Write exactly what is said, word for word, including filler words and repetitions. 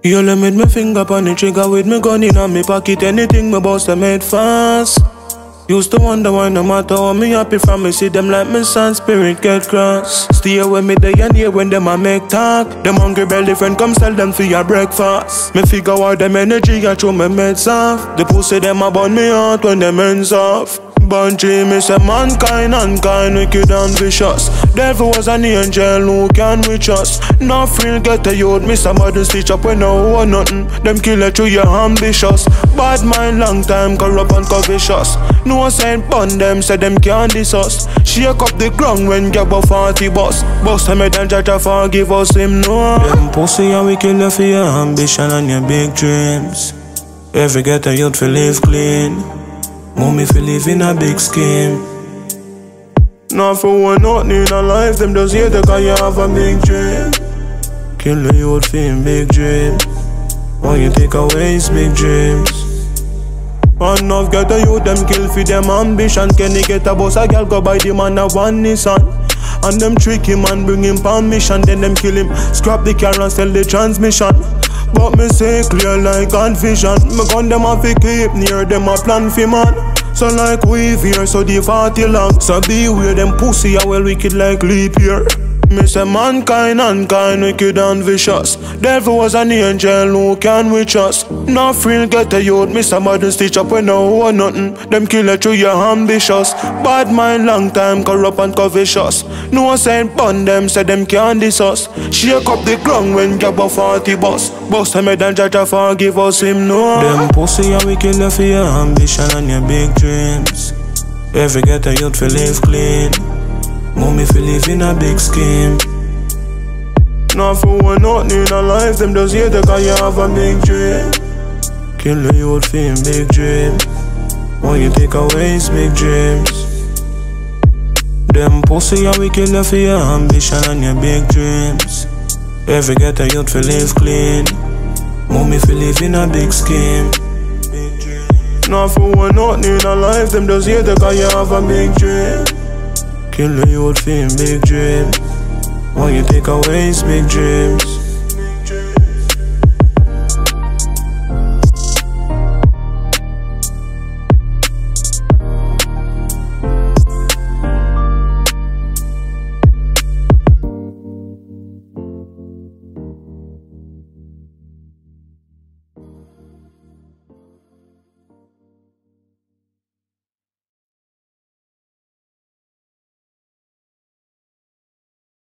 You let me my finger on the trigger with me gun in on me pocket. Anything me boss, I made fast. Used to wonder why no matter how me happy from me see them like me son spirit get cross. Stay with me day and year when them a make talk. Them hungry belly friend come sell them for your breakfast. Me figure out them energy I throw me meds off. The pussy them a burn me out when them ends off. Bunchy, me say mankind, unkind, wicked and vicious. Devil was an angel who can reach us. No real get a youth, me somebody stitch up when no one nothing. Them kill it through your ambitious. Bad mind long time, corrupt and covetous. No sign pun them, say them can't diss us. Shake up the ground when get about forty bus. Bust them head and try to forgive us, him no. Them pussy and we kill you for your ambition and your big dreams. Every get a youth for live clean. Mommy fi live in a big scheme. Not for one nothing in a life, them just hate cause you have a big dream. Kill the youth for him big dream. Why you take away his big dreams? Enough get a youth, them kill for them ambition. Can he get a bus, a girl go buy the man a one Nissan. And them trick him and bring him permission. Then them kill him, scrap the car and sell the transmission. But me say clear like on vision. Me gun them a fi keep near them a plan fi man. So like weave here, so the party long. So beware them pussy a well wicked like leap year. Me say mankind, unkind, wicked and vicious. Devil was an angel who can reach us. No real get a youth, me somebody stitch up when no one nothing. Them kill it through your ambitious. Bad mind long time, corrupt and covetous. No sign pun them, say them can't diss us. Shake up the ground when you about forty bus. Bust them head and try to forgive us, him no. Them pussy and we kill you for your ambition and your big dreams. Every get a youth for live clean. Mommy fi live in a big scheme. Not for one nothing in a life, them just hate cause you have a big dream. Kill the youth for him big dream. Why you take away his big dreams? Them pussy and we kill you for your ambition and your big dreams. Every get a youth fi live clean. Mommy fi live in a big scheme. Not for one nothing in a life, them just hate cause you have a big dream. Kill the youth for him big dream. Why you take away his big dreams?